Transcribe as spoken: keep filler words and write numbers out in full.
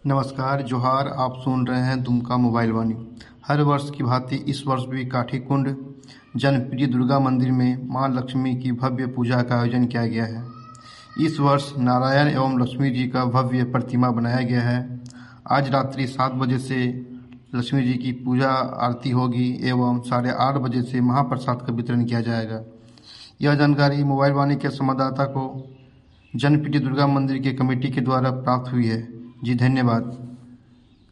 नमस्कार जोहार। आप सुन रहे हैं दुमका मोबाइल वाणी। हर वर्ष की भांति इस वर्ष भी काठीकुंड जनप्रिय दुर्गा मंदिर में मां लक्ष्मी की भव्य पूजा का आयोजन किया गया है। इस वर्ष नारायण एवं लक्ष्मी जी का भव्य प्रतिमा बनाया गया है। आज रात्रि सात बजे से लक्ष्मी जी की पूजा आरती होगी एवं साढ़े आठ बजे से महाप्रसाद का वितरण किया जाएगा। यह जानकारी मोबाइल वाणी के संवाददाता को जनप्रिय दुर्गा मंदिर के कमेटी के द्वारा प्राप्त हुई है। जी धन्यवाद।